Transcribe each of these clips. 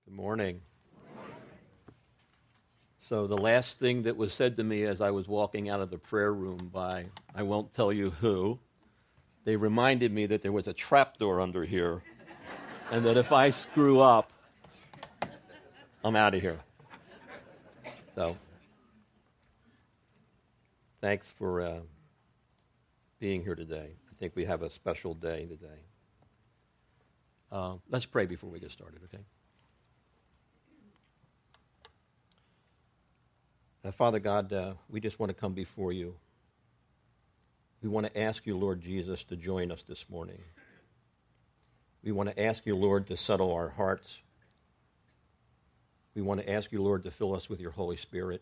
Good morning. So the last thing that was said to me as I was walking out of the prayer room by, I won't tell you who, they reminded me that there was a trapdoor under here and that if I screw up, I'm out of here. So thanks for being here today. I think we have a special day today. Let's pray before we get started, okay? Father God, we just want to come before you. We want to ask you, Lord Jesus, to join us this morning. We want to ask you, Lord, to settle our hearts. We want to ask you, Lord, to fill us with your Holy Spirit.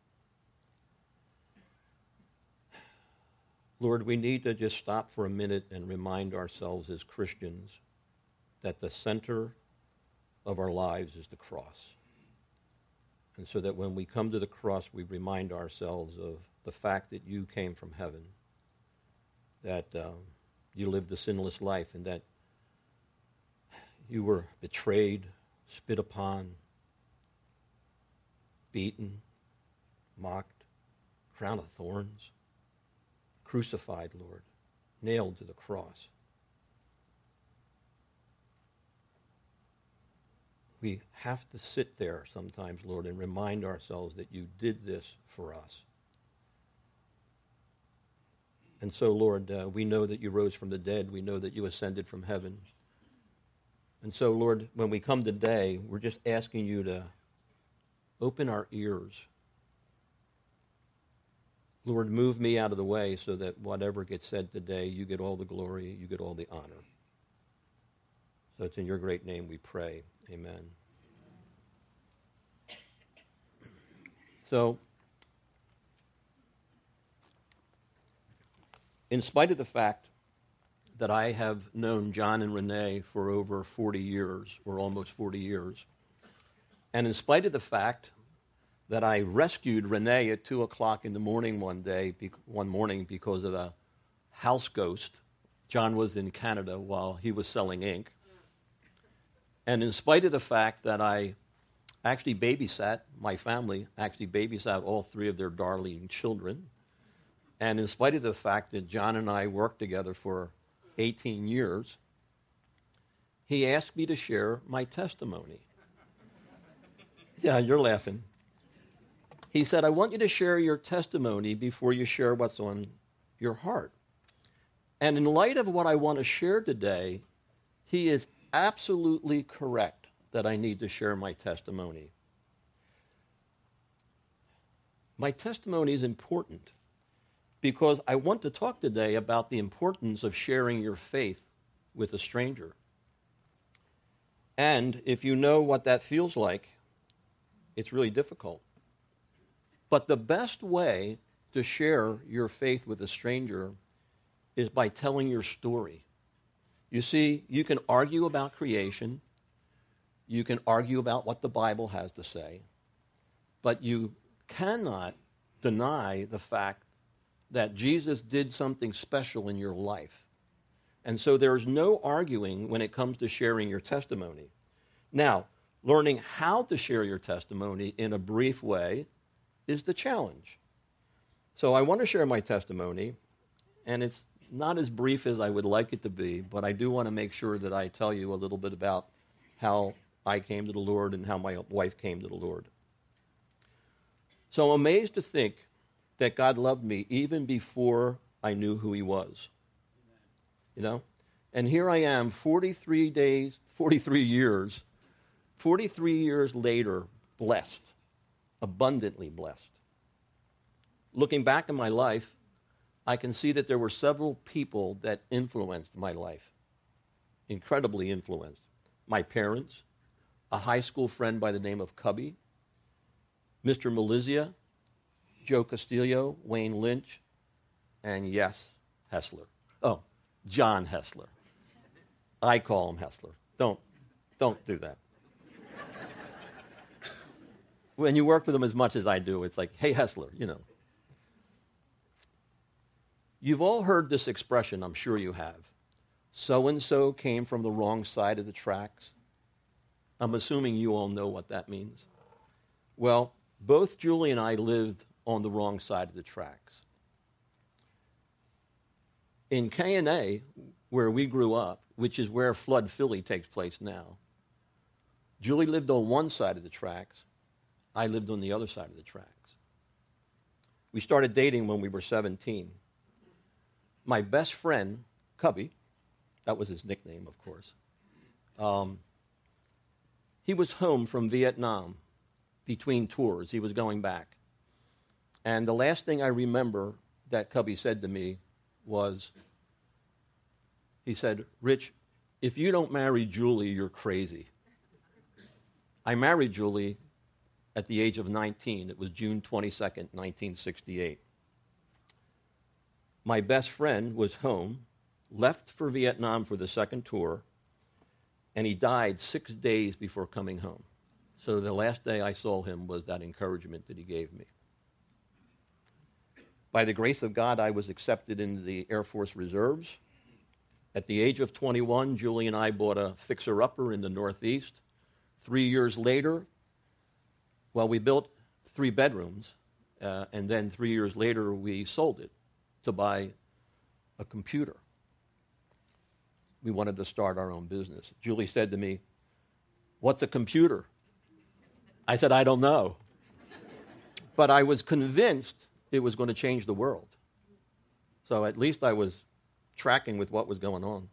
Lord, we need to just stop for a minute and remind ourselves as Christians that the center of our lives is the cross. And so that when we come to the cross, we remind ourselves of the fact that you came from heaven, that you lived a sinless life, and that you were betrayed, spit upon, beaten, mocked, crown of thorns, crucified, Lord, nailed to the cross. We have to sit there sometimes, Lord, and remind ourselves that you did this for us. And so, Lord, we know that you rose from the dead. We know that you ascended from heaven. And so, Lord, when we come today, we're just asking you to open our ears. Lord, move me out of the way so that whatever gets said today, you get all the glory, you get all the honor. So it's in your great name we pray. Amen. So, in spite of the fact that I have known John and Renee for over 40 years, or almost 40 years, and in spite of the fact that I rescued Renee at 2 o'clock in the morning one morning because of a house ghost. John was in Canada while he was selling ink. And in spite of the fact that I actually babysat, my family actually babysat all three of their darling children, and in spite of the fact that John and I worked together for 18 years, he asked me to share my testimony. Yeah, you're laughing. He said, I want you to share your testimony before you share what's on your heart. And in light of what I want to share today, he is absolutely correct that I need to share my testimony. My testimony is important because I want to talk today about the importance of sharing your faith with a stranger. And if you know what that feels like, it's really difficult. But the best way to share your faith with a stranger is by telling your story. You see, you can argue about creation, you can argue about what the Bible has to say, but you cannot deny the fact that Jesus did something special in your life. And so there is no arguing when it comes to sharing your testimony. Now, learning how to share your testimony in a brief way is the challenge. So I want to share my testimony, and it's not as brief as I would like it to be, but I do want to make sure that I tell you a little bit about how I came to the Lord and how my wife came to the Lord. So I'm amazed to think that God loved me even before I knew who he was. You know? And here I am 43 years later, blessed, abundantly blessed. Looking back in my life, I can see that there were several people that influenced my life, incredibly influenced. My parents, a high school friend by the name of Cubby, Mr. Melizia, Joe Castillo, Wayne Lynch, and yes, Hessler. Oh, John Hessler. I call him Hessler. Don't do that. When you work with him as much as I do, it's like, hey, Hessler, you know. You've all heard this expression, I'm sure you have. So-and-so came from the wrong side of the tracks. I'm assuming you all know what that means. Well, both Julie and I lived on the wrong side of the tracks. In K&A, where we grew up, which is where Flood Philly takes place now, Julie lived on one side of the tracks. I lived on the other side of the tracks. We started dating when we were 17. My best friend, Cubby, that was his nickname, of course, he was home from Vietnam between tours. He was going back. And the last thing I remember that Cubby said to me was, he said, "Rich, if you don't marry Julie, you're crazy." I married Julie at the age of 19. It was June 22nd, 1968. My best friend was home, left for Vietnam for the second tour, and he died 6 days before coming home. So the last day I saw him was that encouragement that he gave me. By the grace of God, I was accepted into the Air Force Reserves. At the age of 21, Julie and I bought a fixer-upper in the Northeast. 3 years later, we built 3 bedrooms, and then 3 years later we sold it to buy a computer. We wanted to start our own business. Julie said to me, "What's a computer?" I said, "I don't know." But I was convinced it was going to change the world. So at least I was tracking with what was going on.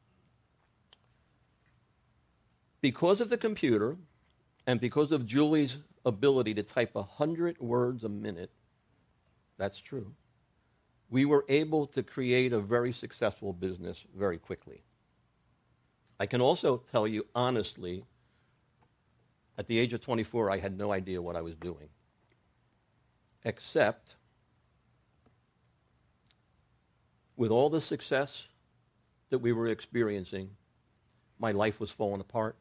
Because of the computer and because of Julie's ability to type 100 words a minute, that's true, we were able to create a very successful business very quickly. I can also tell you honestly, at the age of 24, I had no idea what I was doing, except with all the success that we were experiencing, my life was falling apart,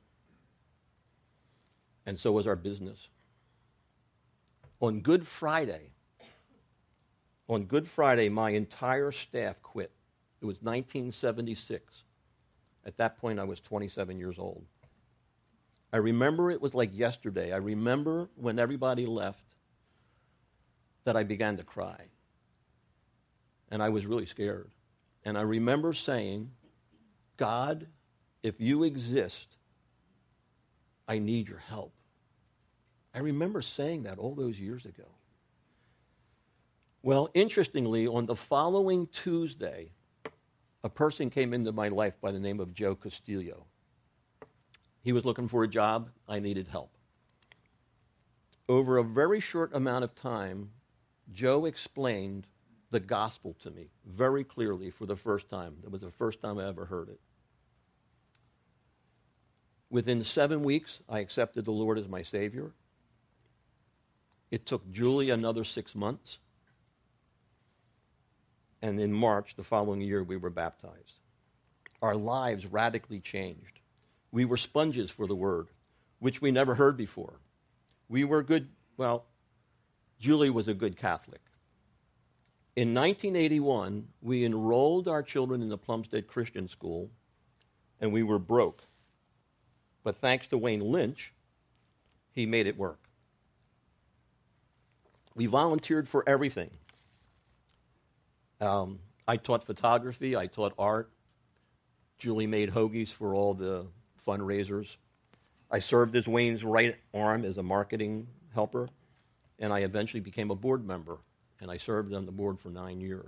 and so was our business. On Good Friday, my entire staff quit. It was 1976. At that point, I was 27 years old. I remember it was like yesterday. I remember when everybody left that I began to cry. And I was really scared. And I remember saying, "God, if you exist, I need your help." I remember saying that all those years ago. Well, interestingly, on the following Tuesday, a person came into my life by the name of Joe Castillo. He was looking for a job. I needed help. Over a very short amount of time, Joe explained the gospel to me very clearly for the first time. It was the first time I ever heard it. Within 7 weeks, I accepted the Lord as my Savior. It took Julie another 6 months. And in March, the following year, we were baptized. Our lives radically changed. We were sponges for the Word, which we never heard before. We were good, Julie was a good Catholic. In 1981, we enrolled our children in the Plumstead Christian School, and we were broke. But thanks to Wayne Lynch, he made it work. We volunteered for everything. I taught photography. I taught art. Julie made hoagies for all the fundraisers. I served as Wayne's right arm as a marketing helper, and I eventually became a board member, and I served on the board for 9 years.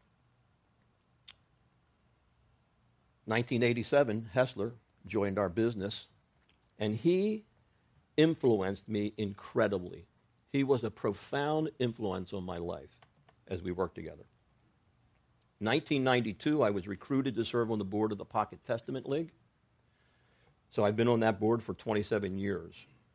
1987, Hessler joined our business, and he influenced me incredibly. He was a profound influence on my life as we worked together. 1992, I was recruited to serve on the board of the Pocket Testament League. So I've been on that board for 27 years.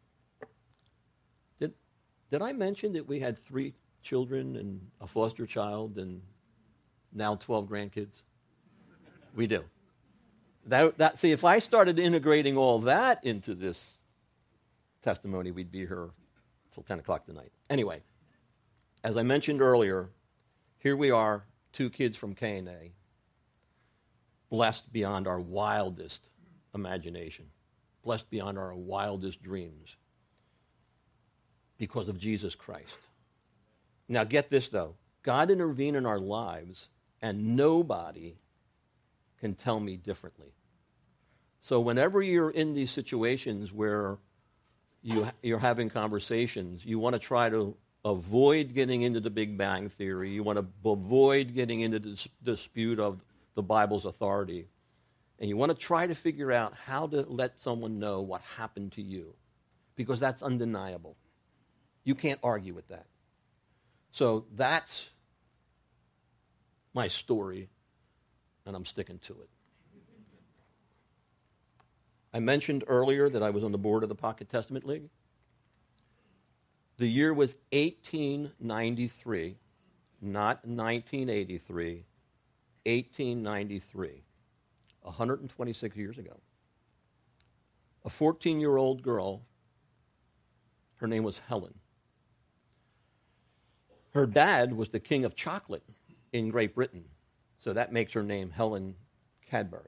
Did I mention that we had 3 children and a foster child and now 12 grandkids? We do. See, if I started integrating all that into this testimony, we'd be here till 10 o'clock tonight. Anyway, as I mentioned earlier, here we are, 2 kids from K&A, blessed beyond our wildest imagination. blessed beyond our wildest dreams because of Jesus Christ. Now get this, though. God intervened in our lives, and nobody can tell me differently. So whenever you're in these situations where you're having conversations, you want to try to avoid getting into the Big Bang Theory. You want to avoid getting into the dispute of the Bible's authority. And you want to try to figure out how to let someone know what happened to you, because that's undeniable. You can't argue with that. So that's my story, and I'm sticking to it. I mentioned earlier that I was on the board of the Pocket Testament League. The year was 1893, not 1983, 1893, 126 years ago. A 14-year-old girl, her name was Helen. Her dad was the king of chocolate in Great Britain, so that makes her name Helen Cadbury.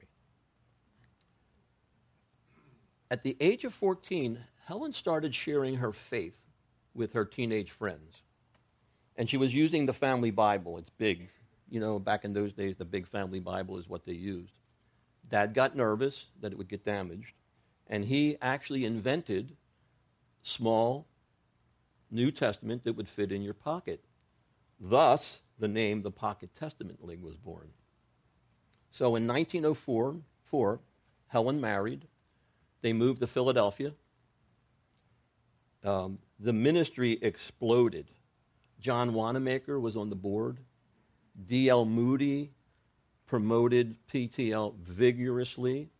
At the age of 14, Helen started sharing her faith with her teenage friends. And she was using the family Bible. It's big. You know, back in those days, the big family Bible is what they used. Dad got nervous that it would get damaged, and he actually invented small New Testament that would fit in your pocket. Thus, the name the Pocket Testament League was born. So in 1904, Helen married. They moved to Philadelphia. The ministry exploded. John Wanamaker was on the board. D.L. Moody promoted PTL vigorously.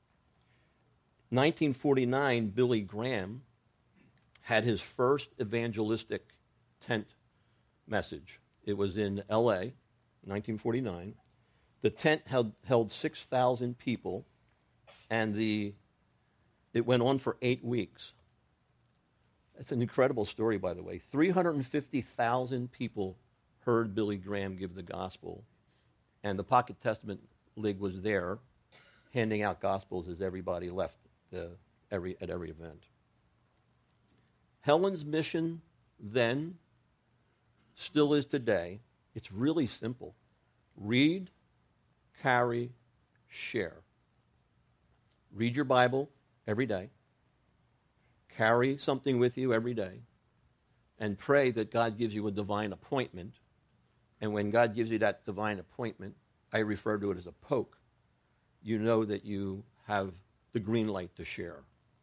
1949, Billy Graham had his first evangelistic tent message. It was in L.A., 1949. The tent held 6,000 people, and it went on for 8 weeks. It's an incredible story, by the way. 350,000 people heard Billy Graham give the gospel, and the Pocket Testament League was there handing out gospels as everybody left at every event. Helen's mission then still is today. It's really simple. Read, carry, share. Read your Bible every day. Carry something with you every day. And pray that God gives you a divine appointment. And when God gives you that divine appointment, I refer to it as a poke. You know that you have the green light to share.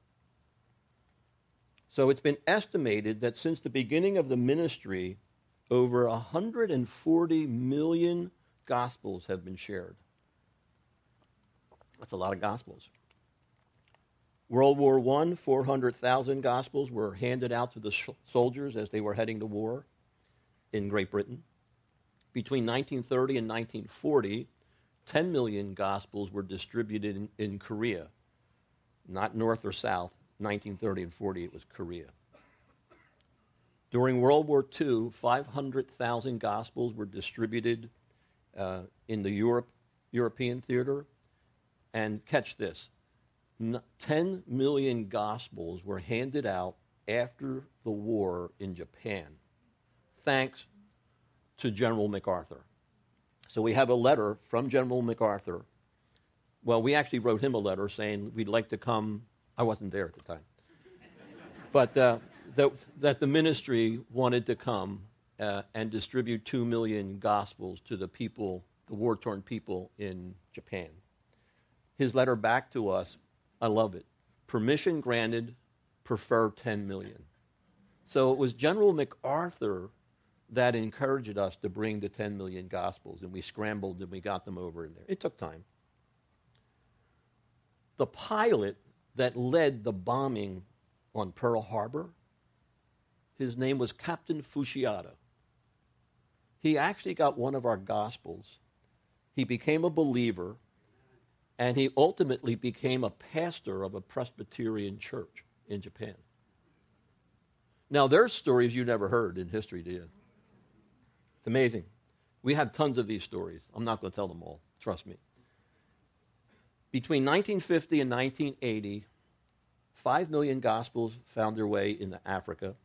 So it's been estimated that since the beginning of the ministry, over 140 million gospels have been shared. That's a lot of gospels. World War I, 400,000 gospels were handed out to the soldiers as they were heading to war in Great Britain. Between 1930 and 1940, 10 million gospels were distributed in Korea. Not North or South. 1930 and 40, it was Korea. During World War II, 500,000 gospels were distributed in the European theater. And catch this. 10 million gospels were handed out after the war in Japan, thanks to General MacArthur. So we have a letter from General MacArthur. Well, we actually wrote him a letter saying we'd like to come. I wasn't there at the time. But that the ministry wanted to come and distribute 2 million gospels to the people, the war-torn people in Japan. His letter back to us, I love it. Permission granted, prefer 10 million. So it was General MacArthur that encouraged us to bring the 10 million gospels, and we scrambled and we got them over in there. It took time. The pilot that led the bombing on Pearl Harbor, his name was Captain Fushiada. He actually got one of our gospels. He became a believer, and he ultimately became a pastor of a Presbyterian church in Japan. Now, there's stories you never heard in history, do you? It's amazing. We have tons of these stories. I'm not going to tell them all. Trust me. Between 1950 and 1980, 5 million gospels found their way into Africa,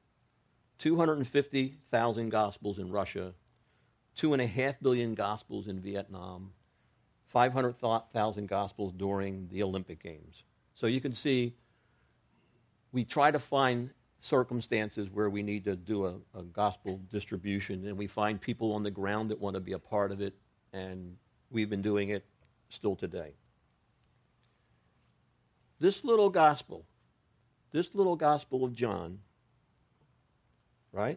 250,000 gospels in Russia, 2.5 billion gospels in Vietnam, 500,000 gospels during the Olympic Games. So you can see we try to find circumstances where we need to do a gospel distribution, and we find people on the ground that want to be a part of it, and we've been doing it still today. This little gospel of John, right,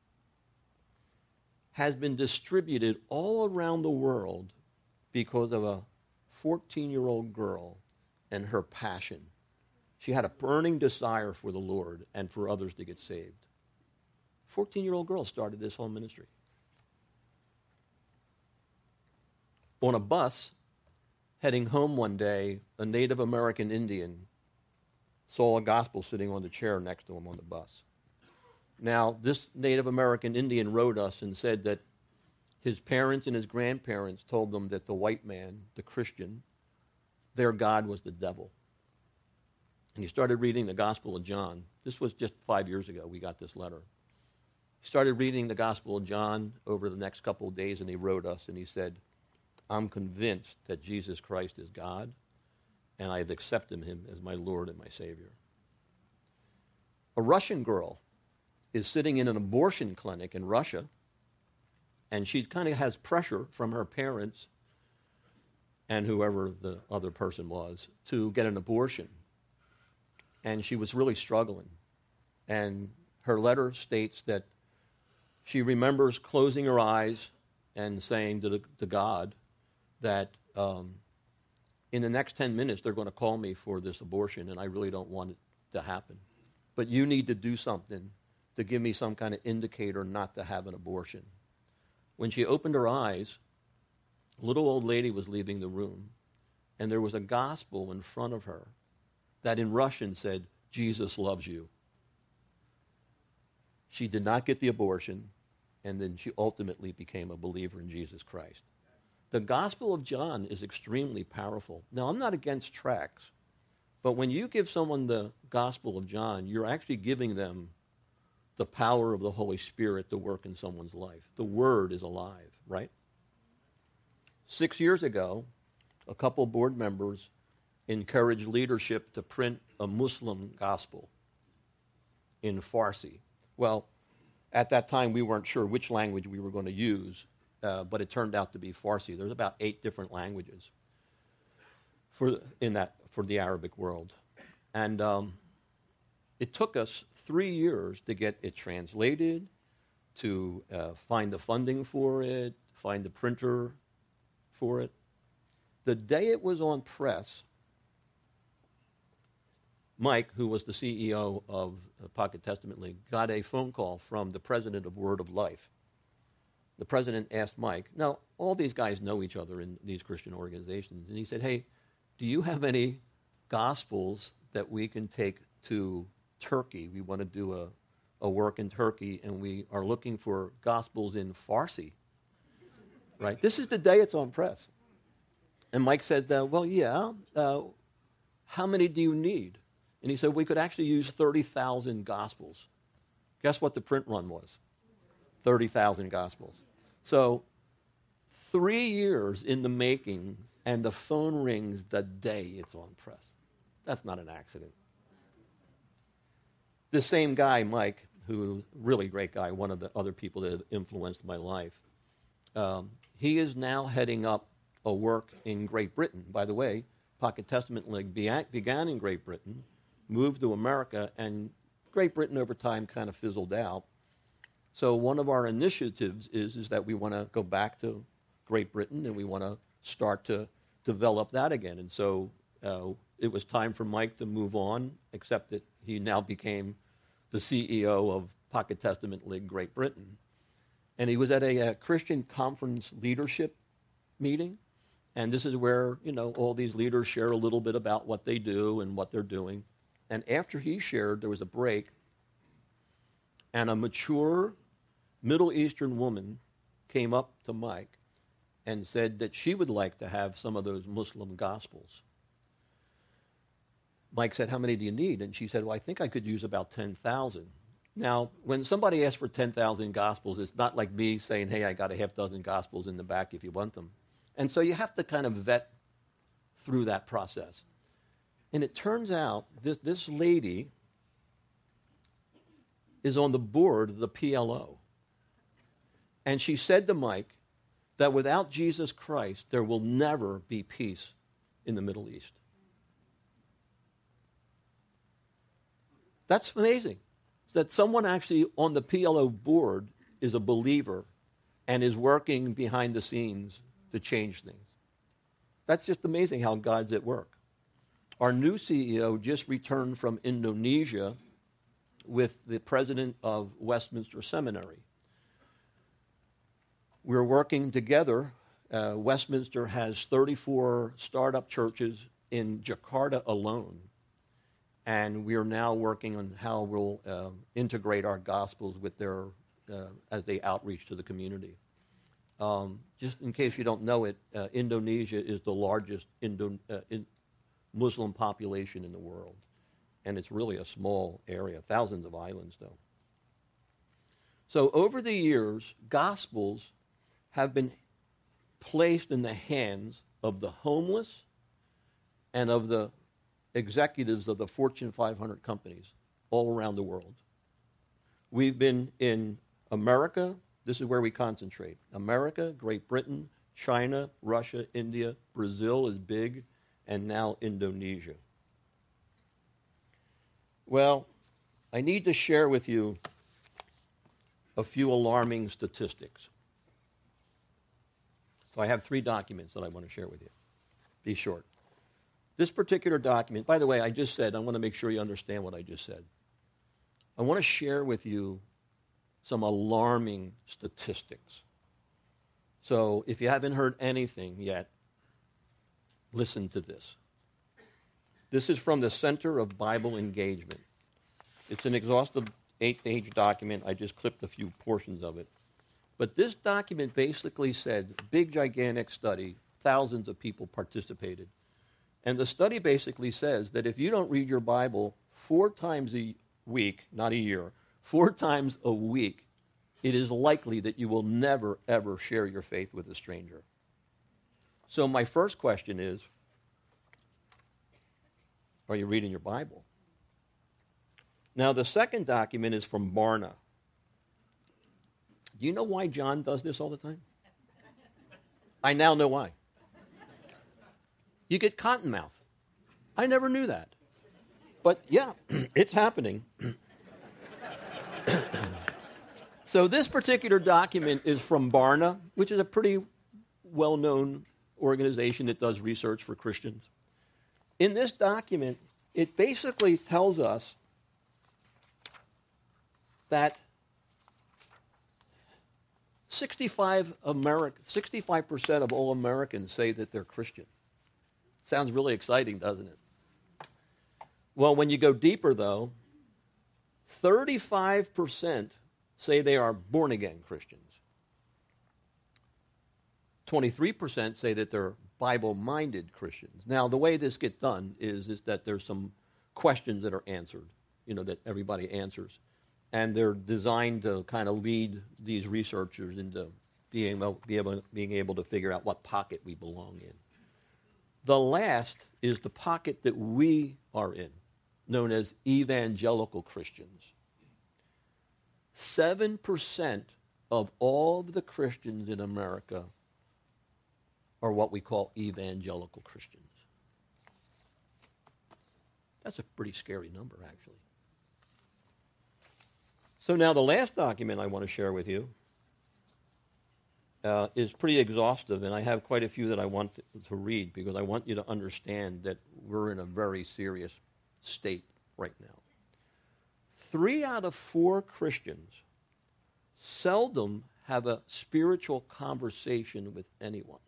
has been distributed all around the world because of a 14-year-old girl and her passion. She had a burning desire for the Lord and for others to get saved. 14-year-old girl started this whole ministry. On a bus, heading home one day, a Native American Indian saw a gospel sitting on the chair next to him on the bus. Now, this Native American Indian wrote us and said that his parents and his grandparents told them that the white man, the Christian, their God was the devil. And he started reading the Gospel of John. This was just 5 years ago we got this letter. He started reading the Gospel of John over the next couple of days, and he wrote us, and he said, I'm convinced that Jesus Christ is God, and I have accepted him as my Lord and my Savior. A Russian girl is sitting in an abortion clinic in Russia, and she kind of has pressure from her parents and whoever the other person was to get an abortion. And she was really struggling. And her letter states that she remembers closing her eyes and saying to God that in the next 10 minutes they're going to call me for this abortion, and I really don't want it to happen. But you need to do something to give me some kind of indicator not to have an abortion. When she opened her eyes, a little old lady was leaving the room, and there was a gospel in front of her that in Russian said, Jesus loves you. She did not get the abortion, and then she ultimately became a believer in Jesus Christ. The Gospel of John is extremely powerful. Now, I'm not against tracts, but when you give someone the Gospel of John, you're actually giving them the power of the Holy Spirit to work in someone's life. The Word is alive, right? 6 years ago, a couple board members encouraged leadership to print a Muslim gospel in Farsi. Well, at that time, we weren't sure which language we were going to use, but it turned out to be Farsi. There's about 8 different languages for the Arabic world. And it took us 3 years to get it translated, to find the funding for it, find the printer for it. The day it was on press, Mike, who was the CEO of Pocket Testament League, got a phone call from the president of Word of Life. The president asked Mike, now, all these guys know each other in these Christian organizations, and he said, hey, do you have any gospels that we can take to Turkey? We want to do a work in Turkey, and we are looking for gospels in Farsi. Right? This is the day it's on press. And Mike said, well, yeah, how many do you need? And he said, we could actually use 30,000 gospels. Guess what the print run was? 30,000 gospels. So 3 years in the making, and the phone rings the day it's on press. That's not an accident. This same guy, Mike, who really great guy, one of the other people that have influenced my life, he is now heading up a work in Great Britain. By the way, Pocket Testament League began in Great Britain, moved to America, and Great Britain over time kind of fizzled out. So one of our initiatives is that we want to go back to Great Britain, and we want to start to develop that again. And so it was time for Mike to move on, except that he now became the CEO of Pocket Testament League Great Britain. And he was at a Christian conference leadership meeting, and this is where, all these leaders share a little bit about what they do and what they're doing. And after he shared, there was a break, and a mature Middle Eastern woman came up to Mike and said that she would like to have some of those Muslim gospels. Mike said, how many do you need? And she said, well, I think I could use about 10,000. Now, when somebody asks for 10,000 gospels, it's not like me saying, hey, I got a half dozen gospels in the back if you want them. And so you have to kind of vet through that process. And it turns out this lady is on the board of the PLO. And she said to Mike that without Jesus Christ, there will never be peace in the Middle East. That's amazing. That someone actually on the PLO board is a believer and is working behind the scenes to change things. That's just amazing how God's at work. Our new CEO just returned from Indonesia with the president of Westminster Seminary. We're working together. Westminster has 34 startup churches in Jakarta alone. And we are now working on how we'll integrate our gospels with their as they outreach to the community. Just in case you don't know it, Indonesia is the largest Muslim population in the world. And it's really a small area, thousands of islands, though. So over the years, gospels have been placed in the hands of the homeless and of the executives of the Fortune 500 companies all around the world. We've been in America. This is where we concentrate. America, Great Britain, China, Russia, India, Brazil is big, and now Indonesia. Well, I need to share with you a few alarming statistics. So I have 3 documents that I want to share with you. Be short. This particular document, by the way, I just said, I want to make sure you understand what I just said. I want to share with you some alarming statistics. So if you haven't heard anything yet, listen to this. This is from the Center of Bible Engagement. It's an exhaustive 8-page document. I just clipped a few portions of it. But this document basically said, big, gigantic study, thousands of people participated. And the study basically says that if you don't read your Bible 4 times a week, not a year, 4 times a week, it is likely that you will never, ever share your faith with a stranger. So my first question is, are you reading your Bible? Now, the second document is from Barna. Do you know why John does this all the time? I now know why. You get cotton mouth. I never knew that. But yeah, it's happening. So this particular document is from Barna, which is a pretty well-known organization that does research for Christians. In this document, it basically tells us that 65% of all Americans say that they're Christian. Sounds really exciting, doesn't it? Well, when you go deeper, though, 35% say they are born-again Christians. 23% say that they're Bible-minded Christians. Now, the way this gets done is that there's some questions that are answered, that everybody answers. And they're designed to kind of lead these researchers into being able to figure out what pocket we belong in. The last is the pocket that we are in, known as evangelical Christians. 7% of all of the Christians in America are what we call evangelical Christians. That's a pretty scary number, actually. So now the last document I want to share with you is pretty exhaustive, and I have quite a few that I want to read because I want you to understand that we're in a very serious state right now. 3 out of 4 Christians seldom have a spiritual conversation with anyone.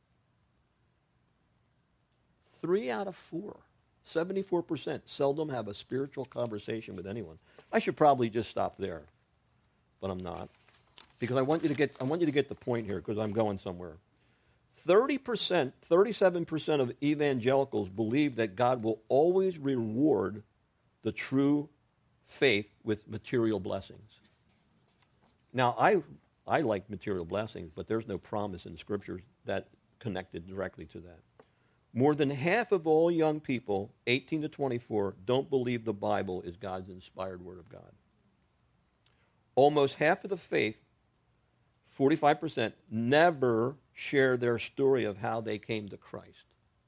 3 out of 4. 74% seldom have a spiritual conversation with anyone. I should probably just stop there, but I'm not, because I want you to get the point here because I'm going somewhere. 37% of evangelicals believe that God will always reward the true faith with material blessings. Now, I like material blessings, but there's no promise in the Scriptures that connected directly to that. More than half of all young people, 18 to 24, don't believe the Bible is God's inspired Word of God. Almost half of the faith, 45%, never share their story of how they came to Christ.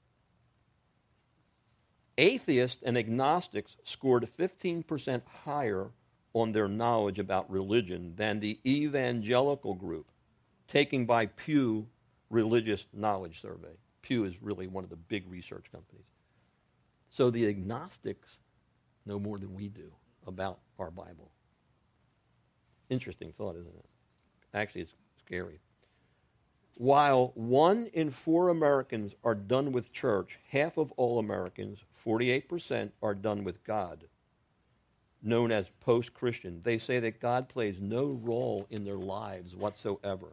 Atheists and agnostics scored 15% higher on their knowledge about religion than the evangelical group, taken by Pew Religious Knowledge Survey. Pew is really one of the big research companies. So the agnostics know more than we do about our Bible. Interesting thought, isn't it? Actually, it's scary. While 1 in 4 Americans are done with church, half of all Americans, 48%, are done with God, known as post-Christian. They say that God plays no role in their lives whatsoever.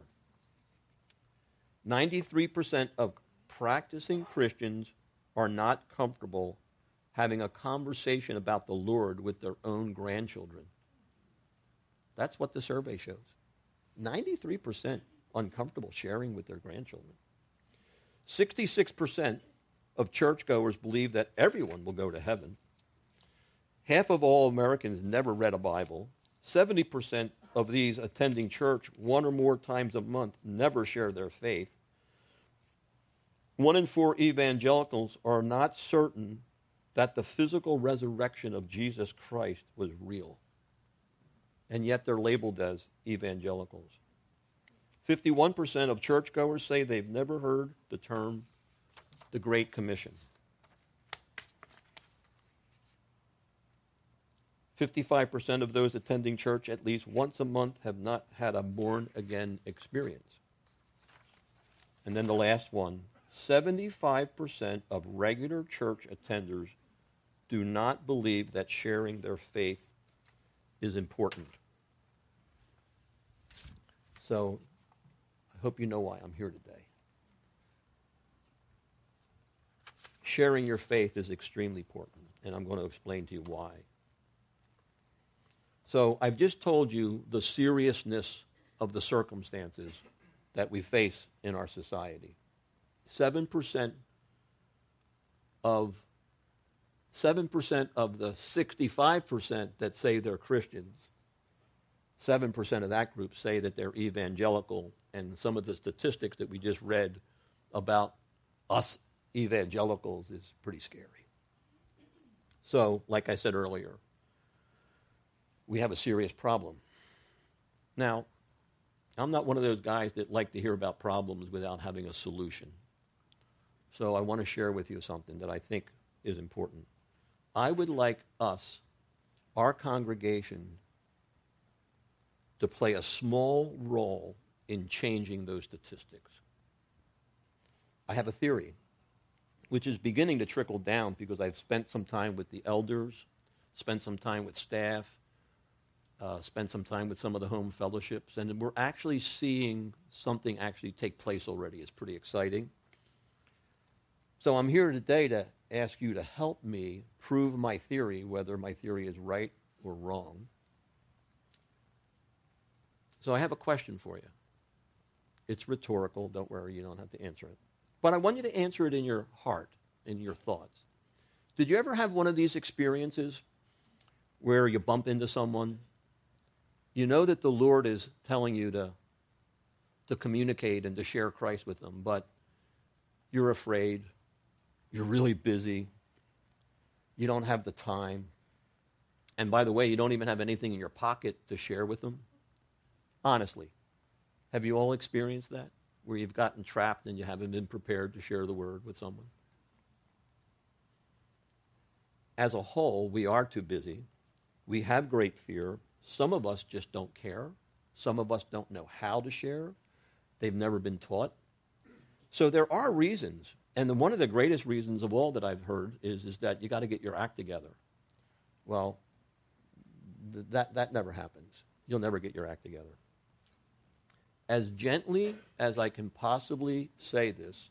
93% of practicing Christians are not comfortable having a conversation about the Lord with their own grandchildren. That's what the survey shows. 93% uncomfortable sharing with their grandchildren. 66% of churchgoers believe that everyone will go to heaven. Half of all Americans never read a Bible. 70% of these attending church 1 or more times a month never share their faith. 1 in 4 evangelicals are not certain that the physical resurrection of Jesus Christ was real. And yet they're labeled as evangelicals. 51% of churchgoers say they've never heard the term the Great Commission. 55% of those attending church at least once a month have not had a born-again experience. And then the last one, 75% of regular church attenders do not believe that sharing their faith is important. So, I hope you know why I'm here today. Sharing your faith is extremely important, and I'm going to explain to you why. So, I've just told you the seriousness of the circumstances that we face in our society. 7% of the 65% that say they're Christians, 7% of that group say that they're evangelical, and some of the statistics that we just read about us evangelicals is pretty scary. So, like I said earlier, we have a serious problem. Now, I'm not one of those guys that like to hear about problems without having a solution. So I want to share with you something that I think is important. I would like us, our congregation, to play a small role in changing those statistics. I have a theory, which is beginning to trickle down because I've spent some time with the elders, spent some time with staff, spent some time with some of the home fellowships, and we're actually seeing something actually take place already. It's pretty exciting. So I'm here today to ask you to help me prove my theory, whether my theory is right or wrong. So I have a question for you. It's rhetorical. Don't worry, you don't have to answer it. But I want you to answer it in your heart, in your thoughts. Did you ever have one of these experiences where you bump into someone? You know that the Lord is telling you to communicate and to share Christ with them, but you're afraid. You're really busy. You don't have the time. And by the way, you don't even have anything in your pocket to share with them. Honestly, have you all experienced that? Where you've gotten trapped and you haven't been prepared to share the word with someone? As a whole, we are too busy. We have great fear. Some of us just don't care. Some of us don't know how to share. They've never been taught. So there are reasons. And one of the greatest reasons of all that I've heard is that you got to get your act together. Well, that never happens. You'll never get your act together. as gently as I can possibly say this,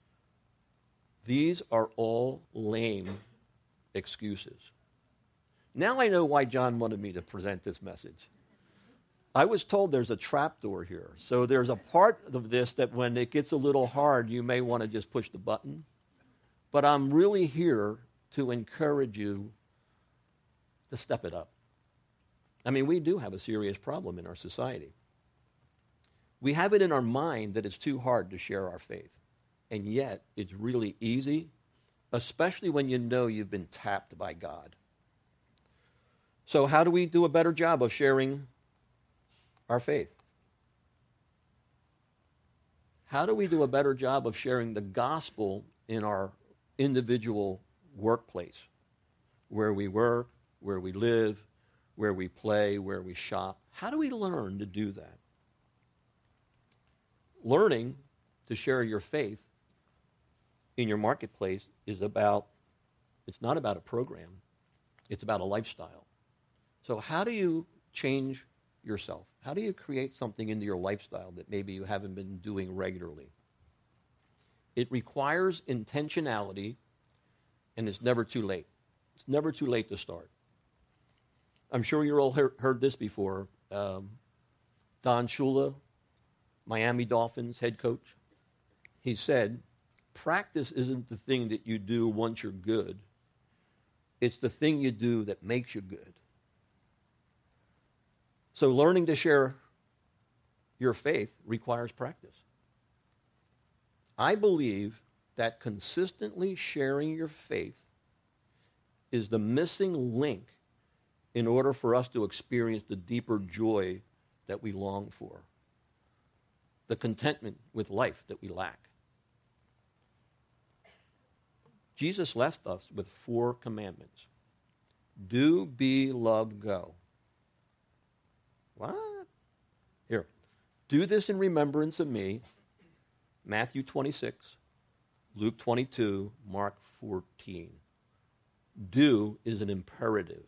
these are all lame excuses. Now I know why John wanted me to present this message. I was told there's a trapdoor here. So there's a part of this that when it gets a little hard, you may want to just push the button. But I'm really here to encourage you to step it up. I mean, we do have a serious problem in our society. We have it in our mind that it's too hard to share our faith. And yet, it's really easy, especially when you know you've been tapped by God. So how do we do a better job of sharing our faith? How do we do a better job of sharing the gospel in our individual workplace, where we work, where we live, where we play, where we shop? How do we learn to do that? Learning to share your faith in your marketplace it's not about a program, it's about a lifestyle. So how do you change yourself? How do you create something into your lifestyle that maybe you haven't been doing regularly? It requires intentionality, and it's never too late. It's never too late to start. I'm sure you all heard this before. Don Shula, Miami Dolphins head coach, he said, practice isn't the thing that you do once you're good. It's the thing you do that makes you good. So learning to share your faith requires practice. I believe that consistently sharing your faith is the missing link in order for us to experience the deeper joy that we long for, the contentment with life that we lack. Jesus left us with 4 commandments. Do, be, love, go. What? Here. Do this in remembrance of me. Matthew 26, Luke 22, Mark 14. Do is an imperative.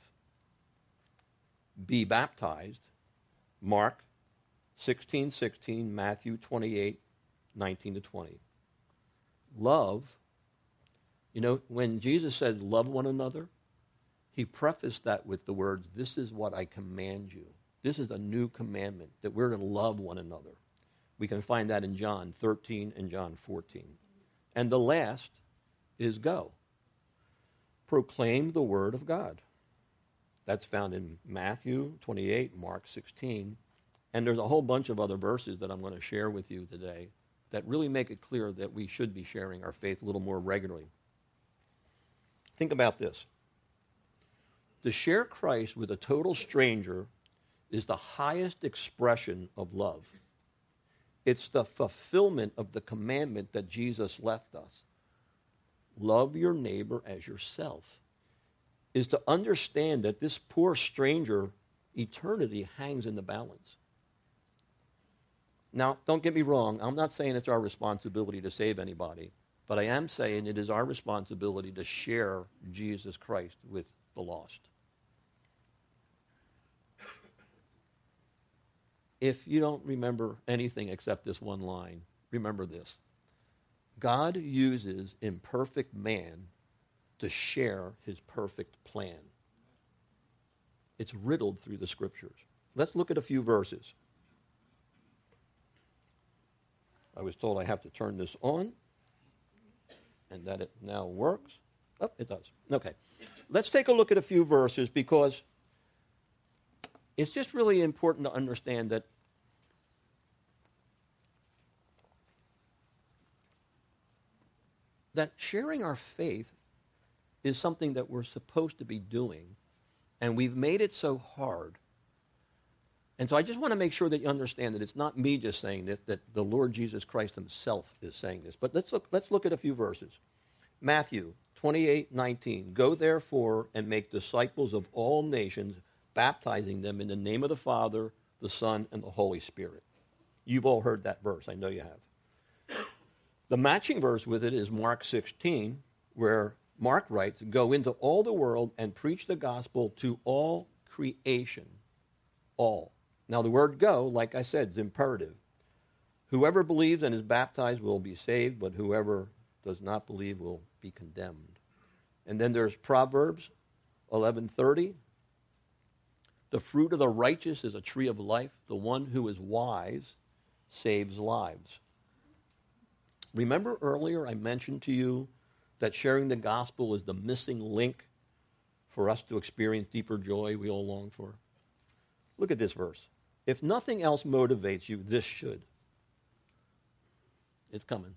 Be baptized. Mark 16:16, Matthew 28, 19 to 20. Love. You know, when Jesus said love one another, he prefaced that with the words, this is what I command you. This is a new commandment, that we're to love one another. We can find that in John 13 and John 14. And the last is go. Proclaim the word of God. That's found in Matthew 28, Mark 16. And there's a whole bunch of other verses that I'm going to share with you today that really make it clear that we should be sharing our faith a little more regularly. Think about this. To share Christ with a total stranger is the highest expression of love. It's the fulfillment of the commandment that Jesus left us. Love your neighbor as yourself. Is to understand that this poor stranger, eternity hangs in the balance. Now, don't get me wrong. I'm not saying it's our responsibility to save anybody, but I am saying it is our responsibility to share Jesus Christ with the lost. If you don't remember anything except this one line, remember this. God uses imperfect man to share his perfect plan. It's riddled through the scriptures. Let's look at a few verses. I was told I have to turn this on, and that it now works. Oh, it does. Okay. Let's take a look at a few verses, because it's just really important to understand that sharing our faith is something that we're supposed to be doing, and we've made it so hard. And so I just want to make sure that you understand that it's not me just saying this, that the Lord Jesus Christ himself is saying this. But let's look at a few verses. Matthew 28:19. Go therefore and make disciples of all nations, baptizing them in the name of the Father, the Son, and the Holy Spirit. You've all heard that verse. I know you have. The matching verse with it is Mark 16, where Mark writes, go into all the world and preach the gospel to all creation. All. Now the word go, like I said, is imperative. Whoever believes and is baptized will be saved, but whoever does not believe will be condemned. And then there's Proverbs 11:30. The fruit of the righteous is a tree of life. The one who is wise saves lives. Remember earlier I mentioned to you that sharing the gospel is the missing link for us to experience deeper joy we all long for? Look at this verse. If nothing else motivates you, this should. It's coming.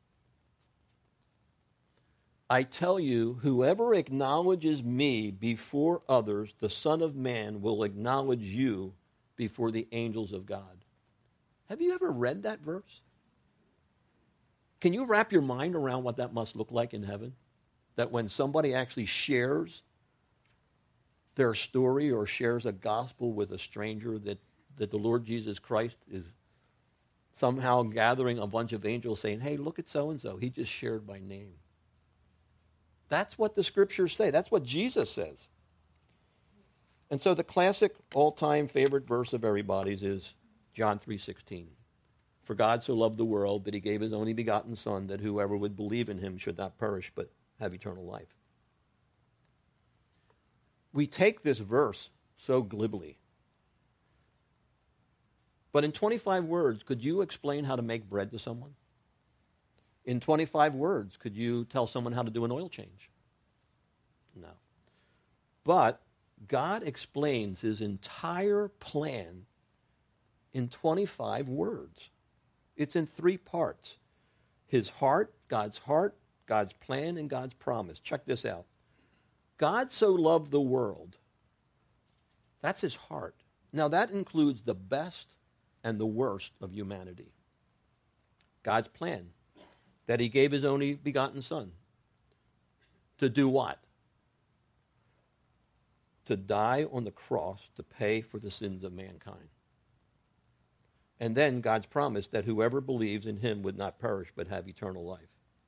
I tell you, whoever acknowledges me before others, the Son of Man will acknowledge you before the angels of God. Have you ever read that verse? Can you wrap your mind around what that must look like in heaven? That when somebody actually shares their story or shares a gospel with a stranger, that the Lord Jesus Christ is somehow gathering a bunch of angels saying, hey, look at so-and-so. He just shared my name. That's what the scriptures say. That's what Jesus says. And so the classic all-time favorite verse of everybody's is John 3:16. For God so loved the world that he gave his only begotten Son, that whoever would believe in him should not perish but have eternal life. We take this verse so glibly. But in 25 words, could you explain how to make bread to someone? In 25 words, could you tell someone how to do an oil change? No. But God explains his entire plan in 25 words. It's in 3 parts. His heart, God's plan, and God's promise. Check this out. God so loved the world. That's his heart. Now that includes the best and the worst of humanity. God's plan, that he gave his only begotten Son. To do what? To die on the cross to pay for the sins of mankind. And then God's promise that whoever believes in him would not perish but have eternal life.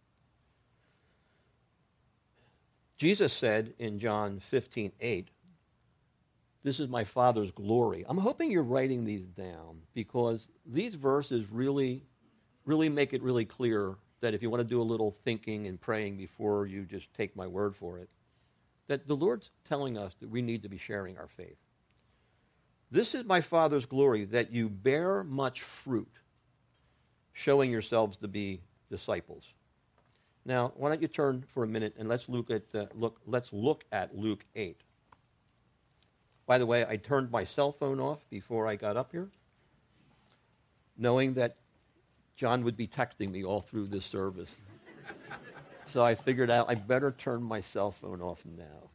Jesus said in John 15:8, this is my Father's glory. I'm hoping you're writing these down because these verses really make it really clear that if you want to do a little thinking and praying before you just take my word for it, that the Lord's telling us that we need to be sharing our faith. This is my Father's glory, that you bear much fruit, showing yourselves to be disciples. Now, why don't you turn for a minute and let's look at Luke 8. By the way, I turned my cell phone off before I got up here, knowing that John would be texting me all through this service. So I figured out I better turn my cell phone off now.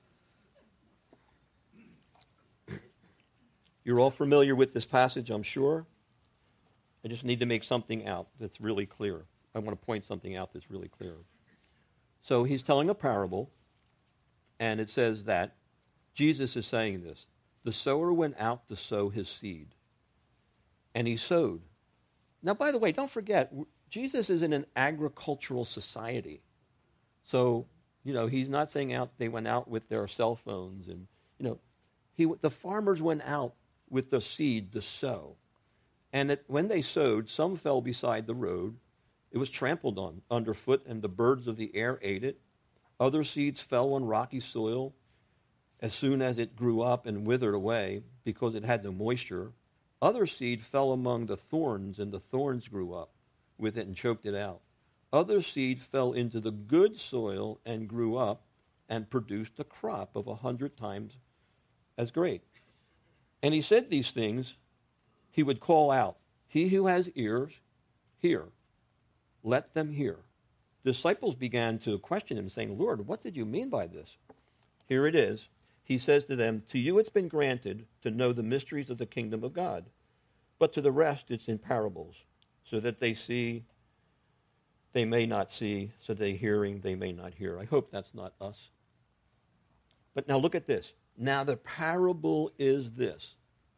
You're all familiar with this passage, I'm sure. I just need to make something out that's really clear. I want to point something out that's really clear. So he's telling a parable, and it says that Jesus is saying this. The sower went out to sow his seed, and he sowed. Now, by the way, don't forget, Jesus is in an agricultural society. So, he's not saying they went out with their cell phones. And, the farmers went out with the seed to sow. And when they sowed, some fell beside the road. It was trampled on underfoot, and the birds of the air ate it. Other seeds fell on rocky soil. As soon as it grew up and withered away, because it had no moisture, other seed fell among the thorns, and the thorns grew up with it and choked it out. Other seed fell into the good soil and grew up and produced a crop of 100 times as great. And he said these things, he would call out, he who has ears, hear. Let them hear. Disciples began to question him, saying, Lord, what did you mean by this? Here it is. He says to them, to you it's been granted to know the mysteries of the kingdom of God, but to the rest it's in parables, so that they see, they may not see, so they hearing, they may not hear. I hope that's not us. But now look at this. Now the parable is this.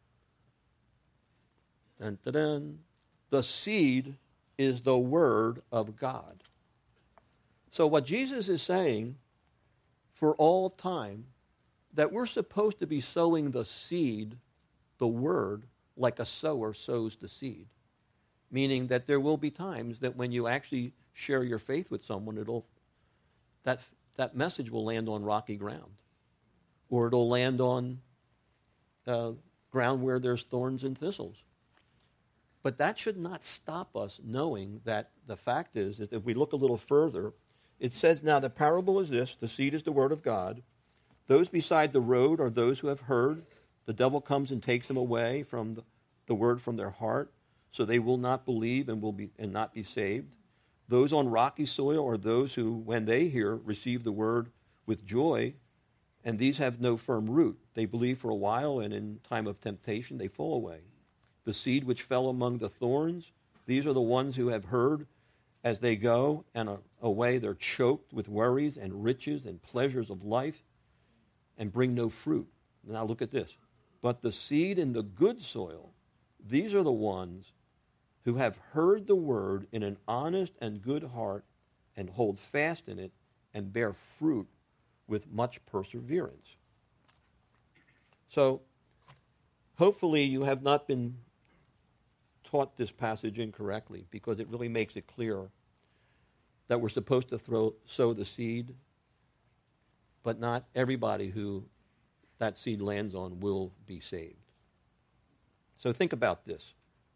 Dun, dun, dun. The seed is the word of God. So what Jesus is saying for all time, that we're supposed to be sowing the seed, the word, like a sower sows the seed. meaning that there will be times that when you actually share your faith with someone, that message will land on rocky ground, or it'll land on ground where there's thorns and thistles. But that should not stop us knowing that the fact is that if we look a little further, it says, now the parable is this: the seed is the word of God. Those beside the road are those who have heard. The devil comes and takes them away from the word from their heart, so they will not believe and not be saved. Those on rocky soil are those who, when they hear, receive the word with joy, and these have no firm root. They believe for a while, and in time of temptation they fall away. The seed which fell among the thorns, these are the ones who have heard as they go, and away they're choked with worries and riches and pleasures of life, and bring no fruit. Now look at this. But the seed in the good soil, these are the ones who have heard the word in an honest and good heart, and hold fast in it, and bear fruit with much perseverance. So, hopefully you have not been taught this passage incorrectly, because it really makes it clear that we're supposed to sow the seed, but not everybody who that seed lands on will be saved. So think about this.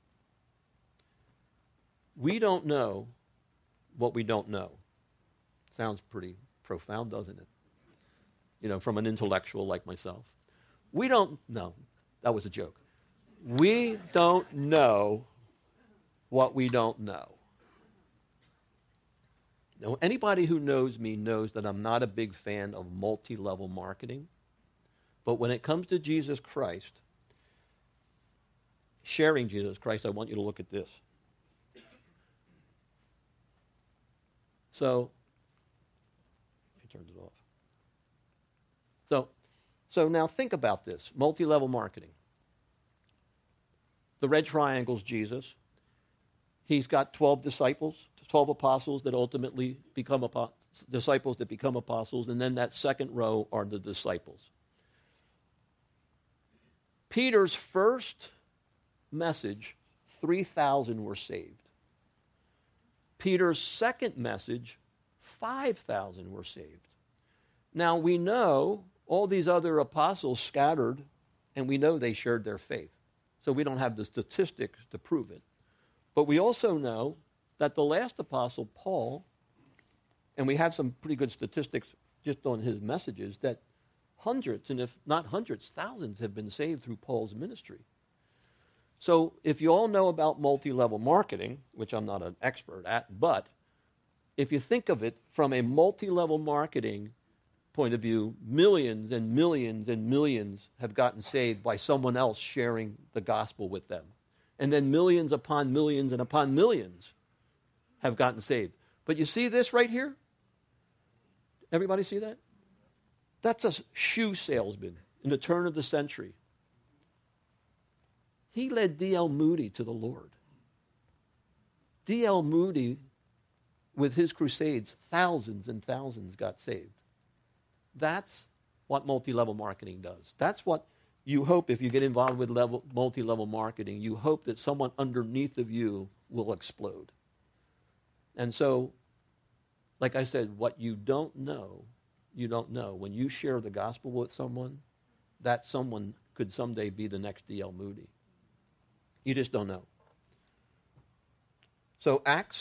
We don't know what we don't know. Sounds pretty profound, doesn't it? You know, from an intellectual like myself. We don't know. That was a joke. We don't know what we don't know. Now, anybody who knows me knows that I'm not a big fan of multi-level marketing. But when it comes to Jesus Christ, sharing Jesus Christ, I want you to look at this. So, I turned it off. So now think about this, multi-level marketing. The red triangle's Jesus. He's got 12 disciples, 12 apostles that ultimately become disciples that become apostles, and then that second row are the disciples. Peter's first message, 3,000 were saved. Peter's second message, 5,000 were saved. Now we know all these other apostles scattered, and we know they shared their faith. So we don't have the statistics to prove it. But we also know that the last apostle, Paul, and we have some pretty good statistics just on his messages, that hundreds, and if not hundreds, thousands have been saved through Paul's ministry. So if you all know about multi-level marketing, which I'm not an expert at, but if you think of it from a multi-level marketing point of view, millions and millions and millions have gotten saved by someone else sharing the gospel with them. And then millions upon millions and upon millions have gotten saved. But you see this right here? Everybody see that? That's a shoe salesman in the turn of the century. He led D.L. Moody to the Lord. D.L. Moody, with his crusades, thousands and thousands got saved. That's what multi-level marketing does. That's what you hope, if you get involved with multi-level marketing, you hope that someone underneath of you will explode. And so, like I said, what you don't know, you don't know. When you share the gospel with someone, that someone could someday be the next D.L. Moody. You just don't know. So Acts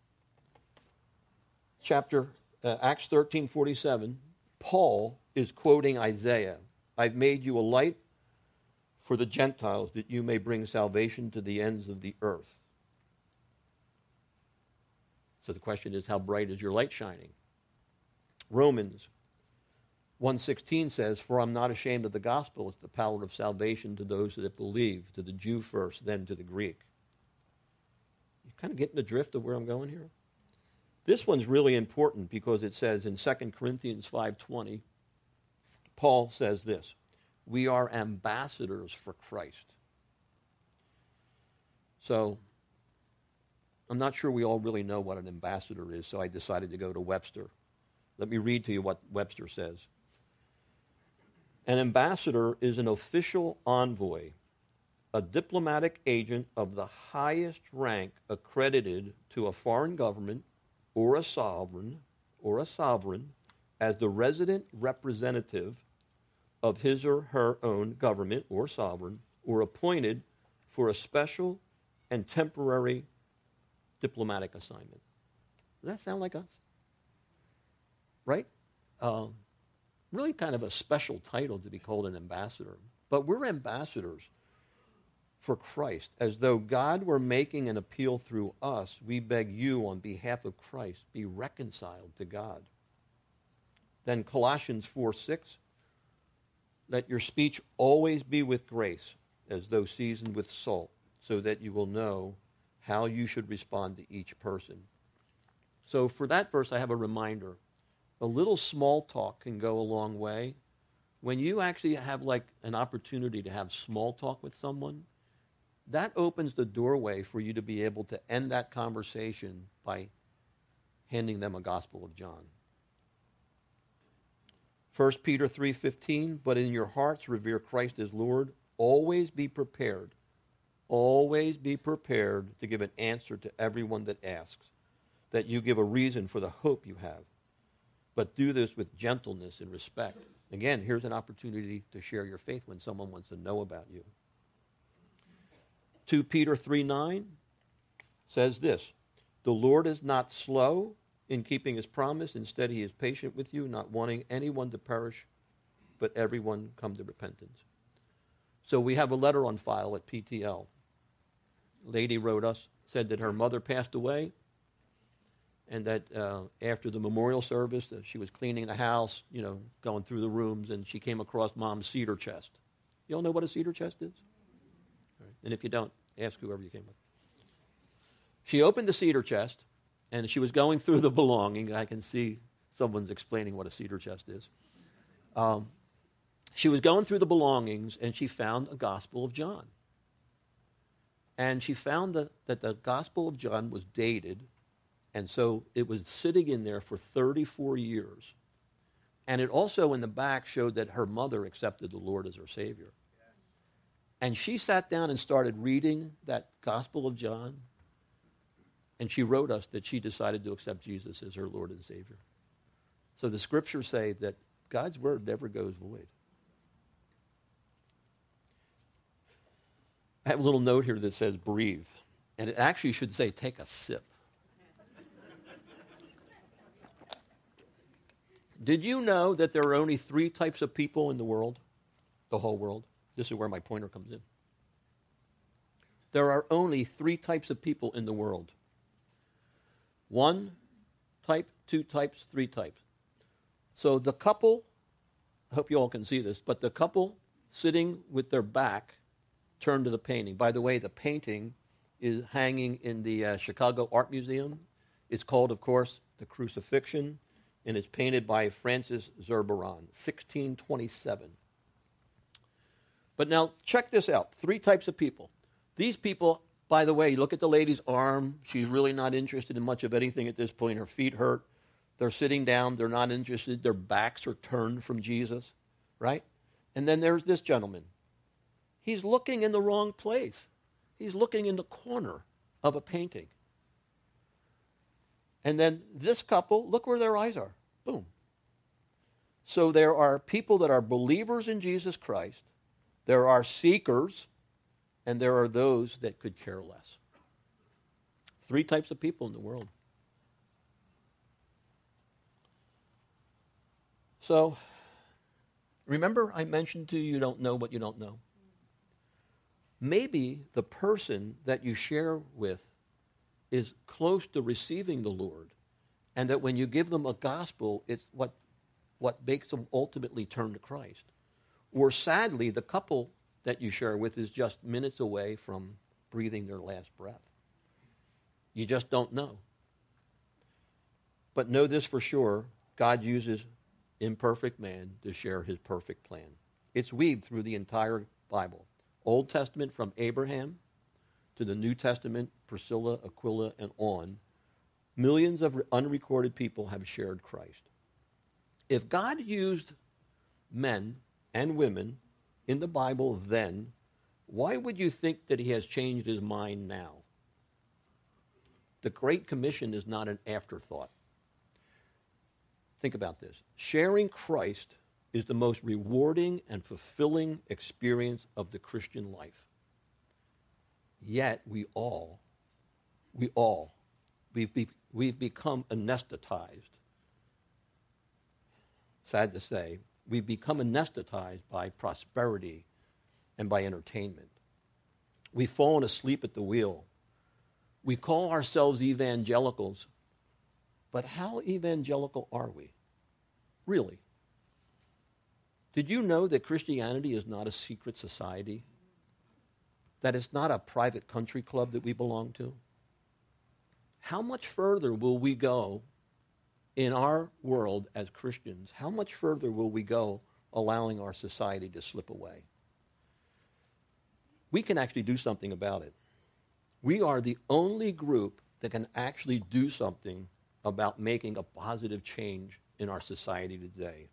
13:47, Paul is quoting Isaiah. I've made you a light for the Gentiles, that you may bring salvation to the ends of the earth. So the question is, how bright is your light shining? Romans 1:16 says, for I'm not ashamed of the gospel. It's the power of salvation to those that believe, to the Jew first, then to the Greek. You kind of getting the drift of where I'm going here? This one's really important because it says in 2 Corinthians 5:20, Paul says this, we are ambassadors for Christ. So I'm not sure we all really know what an ambassador is, so I decided to go to Webster. Let me read to you what Webster says. An ambassador is an official envoy a diplomatic agent of the highest rank accredited to a foreign government or a sovereign as the resident representative of his or her own government or sovereign, or appointed for a special and temporary diplomatic assignment. Does that sound like us? Right? Really kind of a special title to be called an ambassador. But we're ambassadors for Christ. As though God were making an appeal through us, we beg you on behalf of Christ, be reconciled to God. Then Colossians 4:6, let your speech always be with grace, as though seasoned with salt, so that you will know how you should respond to each person. So for that verse, I have a reminder. A little small talk can go a long way. When you actually have like an opportunity to have small talk with someone, that opens the doorway for you to be able to end that conversation by handing them a Gospel of John. 1 Peter 3:15, but in your hearts revere Christ as Lord. Always be prepared. Always be prepared to give an answer to everyone that asks, that you give a reason for the hope you have. But do this with gentleness and respect. Again, here's an opportunity to share your faith when someone wants to know about you. 2 Peter 3:9 says this, the Lord is not slow in keeping his promise. Instead, he is patient with you, not wanting anyone to perish, but everyone come to repentance. So we have a letter on file at PTL. A lady wrote us, said that her mother passed away, and that after the memorial service, she was cleaning the house, going through the rooms, and she came across Mom's cedar chest. You all know what a cedar chest is? All right. And if you don't, ask whoever you came with. She opened the cedar chest, and she was going through the belongings. I can see someone's explaining what a cedar chest is. She was going through the belongings, and she found a Gospel of John. And she found that the Gospel of John was dated, and so it was sitting in there for 34 years. And it also in the back showed that her mother accepted the Lord as her Savior. And she sat down and started reading that Gospel of John, and she wrote us that she decided to accept Jesus as her Lord and Savior. So the scriptures say that God's word never goes void. I have a little note here that says breathe, and it actually should say take a sip. Did you know that there are only 3 types of people in the world, the whole world? This is where my pointer comes in. There are only 3 types of people in the world. 1 type, 2 types, 3 types. So the couple, I hope you all can see this, but the couple sitting with their back turned to the painting. By the way, the painting is hanging in the Chicago Art Museum. It's called, of course, The Crucifixion, and it's painted by Francis Zurbaran, 1627. But now, check this out. 3 types of people. These people, by the way, you look at the lady's arm. She's really not interested in much of anything at this point. Her feet hurt. They're sitting down. They're not interested. Their backs are turned from Jesus, right? And then there's this gentleman. He's looking in the wrong place. He's looking in the corner of a painting. And then this couple, look where their eyes are. Boom. So there are people that are believers in Jesus Christ. There are seekers, and there are those that could care less. 3 types of people in the world. So, remember I mentioned to you, you don't know what you don't know. Maybe the person that you share with is close to receiving the Lord, and that when you give them a gospel, it's what makes them ultimately turn to Christ. Or sadly, the couple that you share with is just minutes away from breathing their last breath. You just don't know. But know this for sure, God uses imperfect man to share his perfect plan. It's weaved through the entire Bible. Old Testament from Abraham to the New Testament, Priscilla, Aquila, and on. Millions of unrecorded people have shared Christ. If God used men and women in the Bible then Why would you think that he has changed his mind now? The Great Commission is not an afterthought. Think about this. Sharing Christ is the most rewarding and fulfilling experience of the Christian life. Yet we've become anesthetized. Sad to say, we've become anesthetized by prosperity and by entertainment. We've fallen asleep at the wheel. We call ourselves evangelicals, but how evangelical are we? Really? Did you know that Christianity is not a secret society? That it's not a private country club that we belong to? How much further will we go in our world as Christians? How much further will we go allowing our society to slip away? We can actually do something about it. We are the only group that can actually do something about making a positive change in our society today.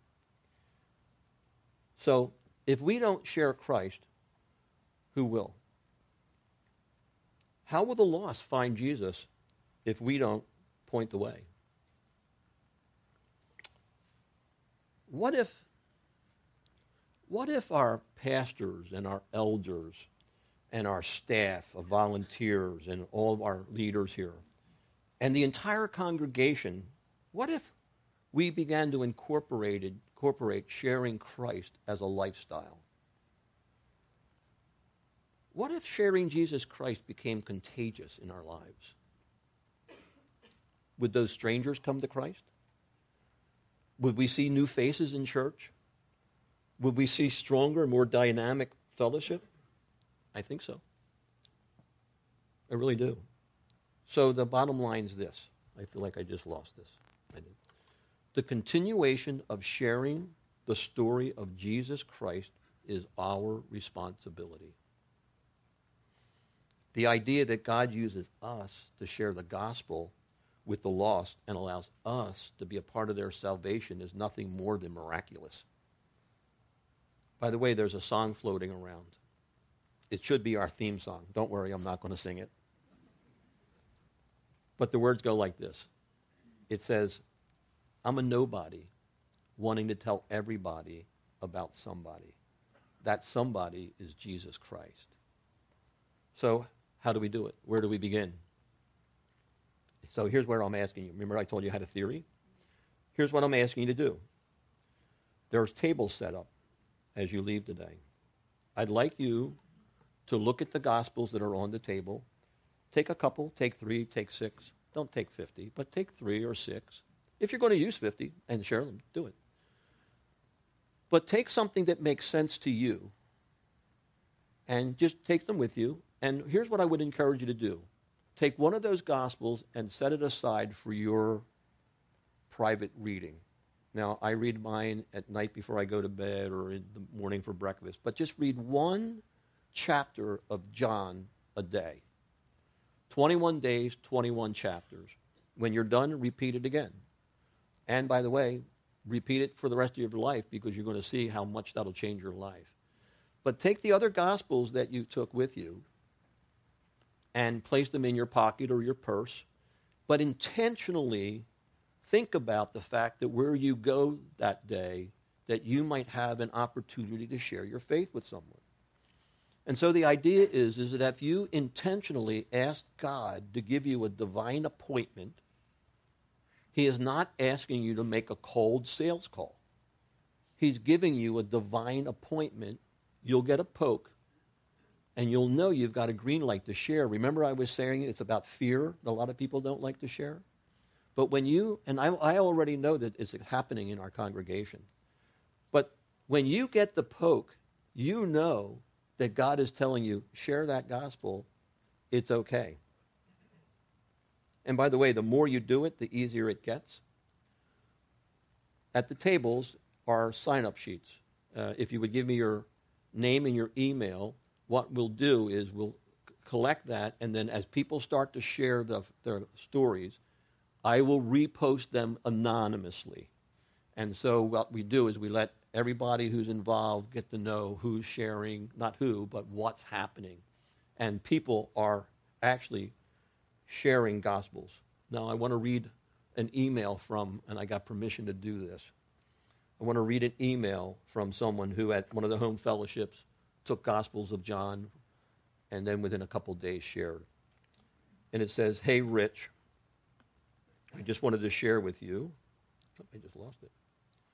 So, if we don't share Christ, who will? How will the lost find Jesus if we don't point the way? What if our pastors and our elders and our staff of volunteers and all of our leaders here and the entire congregation, what if we began to incorporate sharing Christ as a lifestyle? What if sharing Jesus Christ became contagious in our lives? Would those strangers come to Christ? Would we see new faces in church? Would we see stronger, more dynamic fellowship? I think so. I really do. So the bottom line is this. I feel like I just lost this. I did. The continuation of sharing the story of Jesus Christ is our responsibility. The idea that God uses us to share the gospel with the lost and allows us to be a part of their salvation is nothing more than miraculous. By the way, there's a song floating around. It should be our theme song. Don't worry, I'm not going to sing it. But the words go like this. It says, I'm a nobody wanting to tell everybody about somebody. That somebody is Jesus Christ. So how do we do it? Where do we begin? So here's where I'm asking you. Remember I told you I had a theory? Here's what I'm asking you to do. There's tables set up as you leave today. I'd like you to look at the Gospels that are on the table. Take a couple, take 3, take 6. Don't take 50, but take 3 or 6. If you're going to use 50 and share them, do it. But take something that makes sense to you and just take them with you. And here's what I would encourage you to do. Take one of those Gospels and set it aside for your private reading. Now, I read mine at night before I go to bed or in the morning for breakfast. But just read one chapter of John a day. 21 days, 21 chapters. When you're done, repeat it again. And by the way, repeat it for the rest of your life because you're going to see how much that'll change your life. But take the other Gospels that you took with you and place them in your pocket or your purse, but intentionally think about the fact that where you go that day, that you might have an opportunity to share your faith with someone. And so the idea is that if you intentionally ask God to give you a divine appointment, he is not asking you to make a cold sales call. He's giving you a divine appointment. You'll get a poke, and you'll know you've got a green light to share. Remember I was saying it's about fear. A lot of people don't like to share. But when you, and I already know that it's happening in our congregation, but when you get the poke, you know that God is telling you, share that gospel, it's okay. And by the way, the more you do it, the easier it gets. At the tables are sign-up sheets. If you would give me your name and your email, what we'll do is we'll collect that, and then as people start to share their stories, I will repost them anonymously. And so what we do is we let everybody who's involved get to know who's sharing, not who, but what's happening. And people are actually sharing gospels. Now, I want to read an email from, and I got permission to do this. I want to read an email from someone who at one of the home fellowships took Gospels of John and then within a couple days shared. And it says, "Hey, Rich, I just wanted to share with you." Oh, I just lost it.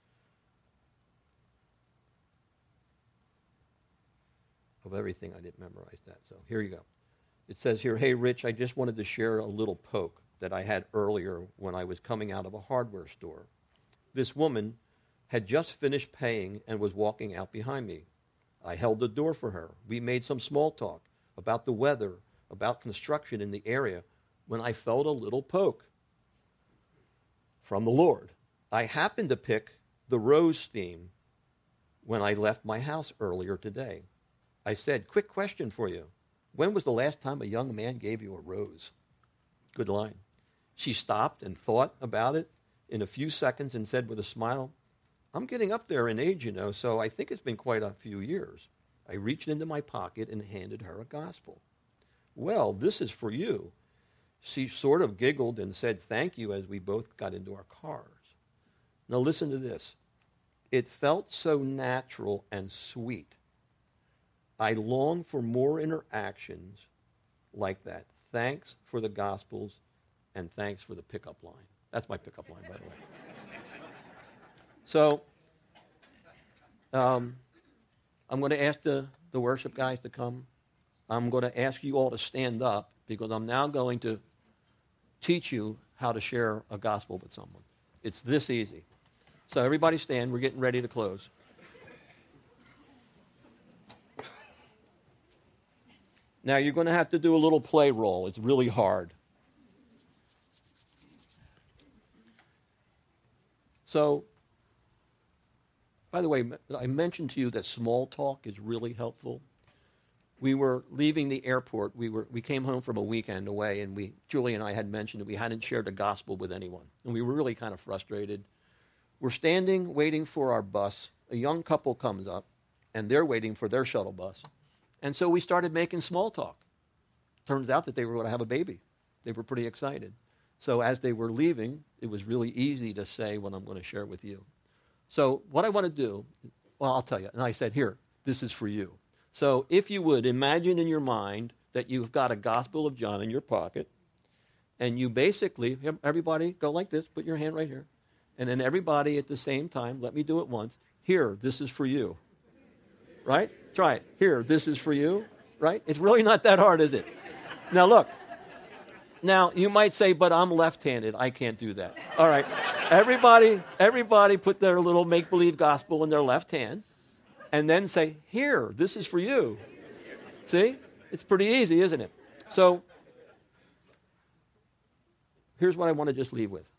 Of everything, I didn't memorize that. So here you go. It says here, "Hey, Rich, I just wanted to share a little poke that I had earlier when I was coming out of a hardware store. This woman had just finished paying and was walking out behind me. I held the door for her. We made some small talk about the weather, about construction in the area, when I felt a little poke from the Lord. I happened to pick the rose theme when I left my house earlier today. I said, 'Quick question for you. When was the last time a young man gave you a rose?'" Good line. She stopped and thought about it in a few seconds and said with a smile, "I'm getting up there in age, so I think it's been quite a few years." I reached into my pocket and handed her a gospel. "Well, this is for you." She sort of giggled and said thank you as we both got into our cars. Now listen to this. It felt so natural and sweet. I long for more interactions like that. Thanks for the Gospels and thanks for the pickup line. That's my pickup line, by the way. So I'm going to ask the worship guys to come. I'm going to ask you all to stand up because I'm now going to teach you how to share a gospel with someone. It's this easy. So everybody stand. We're getting ready to close. Now you're going to have to do a little play roll. It's really hard. So, by the way, I mentioned to you that small talk is really helpful. We were leaving the airport. We came home from a weekend away, and Julie and I had mentioned that we hadn't shared the gospel with anyone, and we were really kind of frustrated. We're standing, waiting for our bus. A young couple comes up, and they're waiting for their shuttle bus. And so we started making small talk. Turns out that they were going to have a baby. They were pretty excited. So as they were leaving, it was really easy to say what I'm going to share with you. So what I want to do, well, I'll tell you. And I said, here, this is for you. So if you would, imagine in your mind that you've got a Gospel of John in your pocket, and you basically, everybody go like this, put your hand right here, and then everybody at the same time, let me do it once, here, this is for you. Right? Try it. Here, this is for you. Right? It's really not that hard, is it? Now look. Now, you might say, but I'm left-handed. I can't do that. All right. Everybody put their little make-believe gospel in their left hand and then say, here, this is for you. See? It's pretty easy, isn't it? So, here's what I want to just leave with.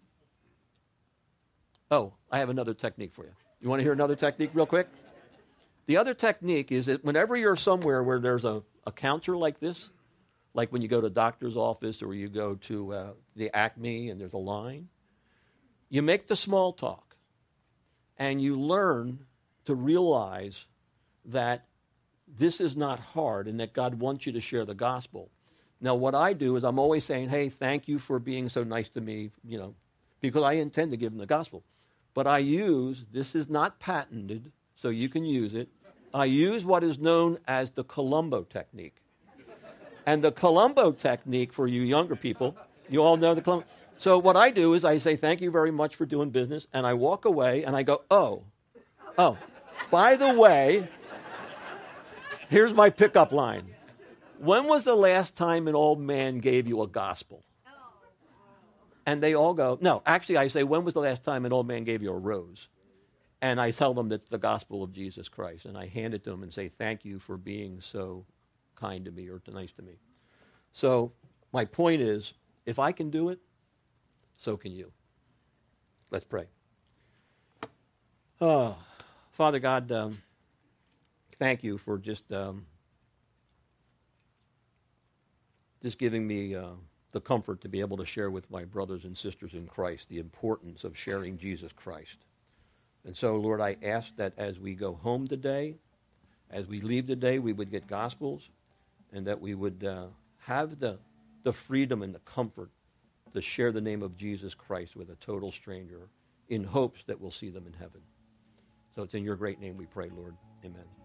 Oh, I have another technique for you. You want to hear another technique real quick? The other technique is that whenever you're somewhere where there's a counter like this, like when you go to a doctor's office or you go to the Acme and there's a line, you make the small talk and you learn to realize that this is not hard and that God wants you to share the gospel. Now, what I do is I'm always saying, hey, thank you for being so nice to me, because I intend to give them the gospel. But I use, this is not patented, so you can use it, I use what is known as the Columbo technique. And the Columbo technique, for you younger people, you all know the Columbo. So what I do is I say, thank you very much for doing business, and I walk away, and I go, oh, by the way, here's my pickup line. When was the last time an old man gave you a gospel? And they all go, no, actually I say, when was the last time an old man gave you a rose? And I tell them that's the gospel of Jesus Christ, and I hand it to them and say, thank you for being so kind to me or nice to me. So my point is, if I can do it, so can you. Let's pray. Oh, Father God, thank you for just giving me the comfort to be able to share with my brothers and sisters in Christ the importance of sharing Jesus Christ. And so, Lord, I ask that as we go home today, as we leave today, we would get Gospels, and that we would have the freedom and the comfort to share the name of Jesus Christ with a total stranger in hopes that we'll see them in heaven. So it's in your great name we pray, Lord. Amen.